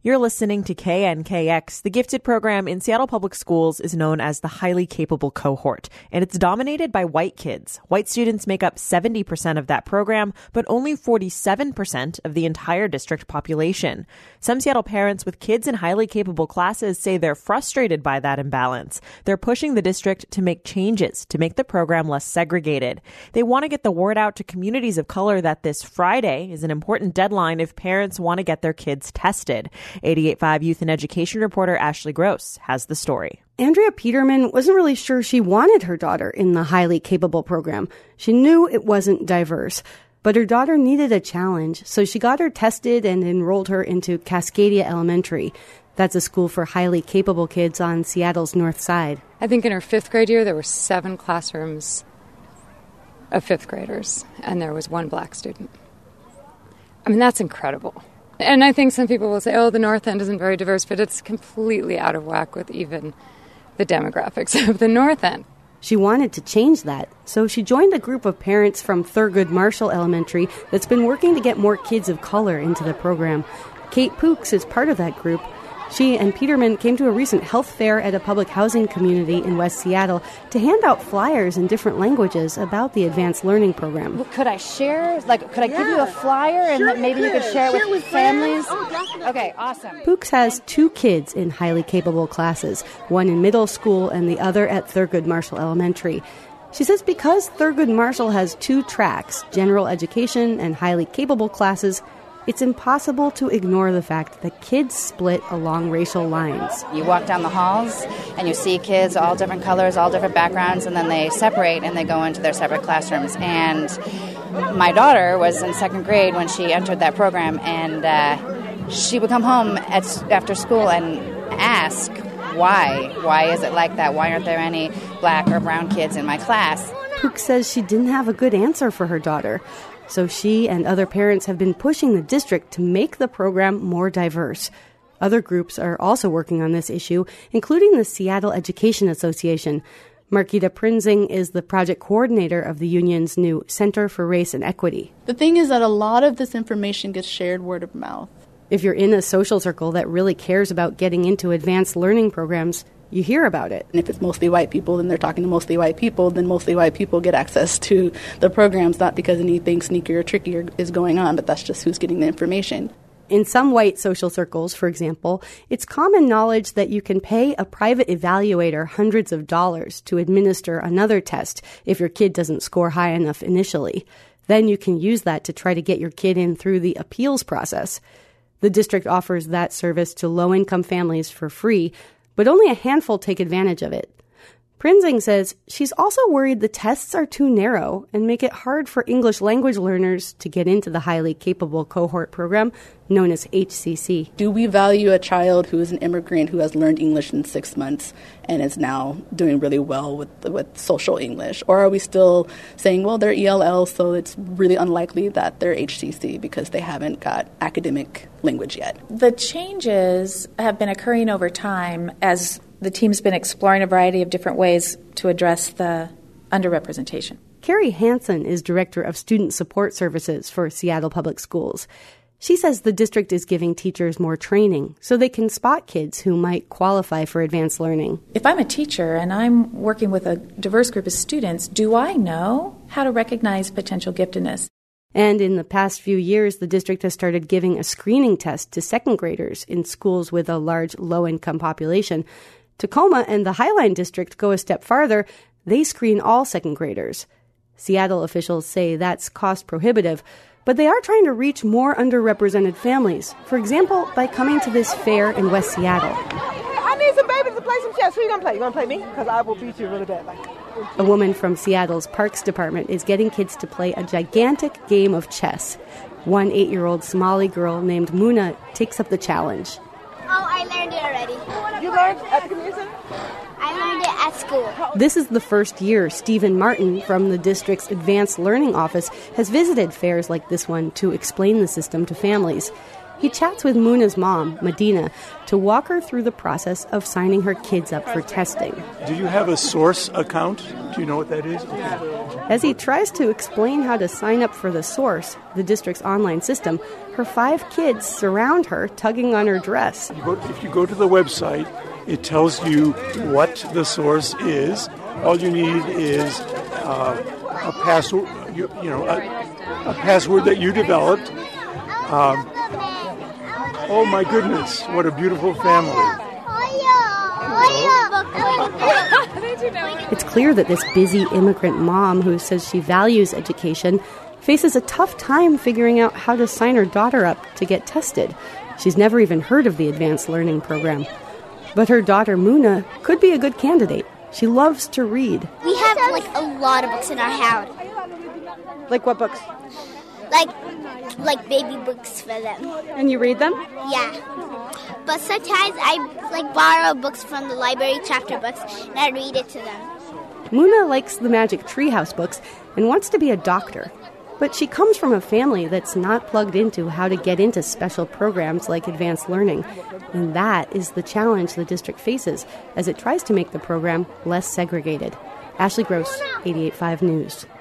You're listening to KNKX. The gifted program in Seattle Public Schools is known as the highly capable cohort, and it's dominated by white kids. White students make up 70% of that program, but only 47% of the entire district population. Some Seattle parents with kids in highly capable classes say they're frustrated by that imbalance. They're pushing the district to make changes to make the program less segregated. They want to get the word out to communities of color that this Friday is an important deadline if parents want to get their kids tested. 88.5 Youth and Education reporter Ashley Gross has the story. Andrea Peterman wasn't really sure she wanted her daughter in the highly capable program. She knew it wasn't diverse, but her daughter needed a challenge, so she got her tested and enrolled her into Cascadia Elementary. That's a school for highly capable kids on Seattle's north side. I think in her fifth grade year, there were 7 classrooms of fifth graders, and there was 1 black student. I mean, that's incredible. And I think some people will say, oh, the North End isn't very diverse, but it's completely out of whack with even the demographics of the North End. She wanted to change that, so she joined a group of parents from Thurgood Marshall Elementary that's been working to get more kids of color into the program. Kate Pooks is part of that group. She and Peterman came to a recent health fair at a public housing community in West Seattle to hand out flyers in different languages about the advanced learning program. Well, could I share? Could I give you a flyer and maybe you could share it with families? Oh, definitely. Okay, awesome. Pooks has 2 kids in highly capable classes, one in middle school and the other at Thurgood Marshall Elementary. She says because Thurgood Marshall has 2 tracks, general education and highly capable classes, it's impossible to ignore the fact that kids split along racial lines. You walk down the halls and you see kids, all different colors, all different backgrounds, and then they separate and they go into their separate classrooms. And my daughter was in 2nd grade when she entered that program, and she would come home after school and ask, why? Why is it like that? Why aren't there any black or brown kids in my class? Pook says she didn't have a good answer for her daughter. So she and other parents have been pushing the district to make the program more diverse. Other groups are also working on this issue, including the Seattle Education Association. Marquita Prinzing is the project coordinator of the union's new Center for Race and Equity. The thing is that a lot of this information gets shared word of mouth. If you're in a social circle that really cares about getting into advanced learning programs, you hear about it. And if it's mostly white people, then they're talking to mostly white people, then mostly white people get access to the programs, not because anything sneaky or tricky is going on, but that's just who's getting the information. In some white social circles, for example, it's common knowledge that you can pay a private evaluator hundreds of dollars to administer another test if your kid doesn't score high enough initially. Then you can use that to try to get your kid in through the appeals process. The district offers that service to low-income families for free, but only a handful take advantage of it. Prinzing says she's also worried the tests are too narrow and make it hard for English language learners to get into the highly capable cohort program known as HCC. Do we value a child who is an immigrant who has learned English in 6 months and is now doing really well with social English? Or are we still saying, well, they're ELL, so it's really unlikely that they're HCC because they haven't got academic language yet? The changes have been occurring over time as the team's been exploring a variety of different ways to address the underrepresentation. Carrie Hansen is Director of Student Support Services for Seattle Public Schools. She says the district is giving teachers more training so they can spot kids who might qualify for advanced learning. If I'm a teacher and I'm working with a diverse group of students, do I know how to recognize potential giftedness? And in the past few years, the district has started giving a screening test to 2nd graders in schools with a large low-income population. Tacoma and the Highline District go a step farther. They screen all 2nd graders. Seattle officials say that's cost prohibitive, but they are trying to reach more underrepresented families. For example, by coming to this fair in West Seattle. I need some babies to play some chess. Who you gonna play? You gonna play me? Because I will beat you really bad. A woman from Seattle's Parks Department is getting kids to play a gigantic game of chess. One 8-year-old Somali girl named Muna takes up the challenge. Oh, I learned it already. You learned at the community center? I learned it at school. This is the first year Stephen Martin from the district's Advanced Learning Office has visited fairs like this one to explain the system to families. He chats with Muna's mom, Medina, to walk her through the process of signing her kids up for testing. Do you have a Source account? Do you know what that is? Okay. As he tries to explain how to sign up for the Source, the district's online system, her 5 kids surround her, tugging on her dress. If you go to the website, it tells you what the Source is. All you need is a password, a password that you developed. Oh my goodness, what a beautiful family. It's clear that this busy immigrant mom who says she values education faces a tough time figuring out how to sign her daughter up to get tested. She's never even heard of the advanced learning program. But her daughter Muna could be a good candidate. She loves to read. We have a lot of books in our house. Like what books? Like baby books for them. And you read them? Yeah. But sometimes I borrow books from the library, chapter books, and I read it to them. Muna likes the Magic Treehouse books and wants to be a doctor. But she comes from a family that's not plugged into how to get into special programs like advanced learning. And that is the challenge the district faces as it tries to make the program less segregated. Ashley Gross, 88.5 News.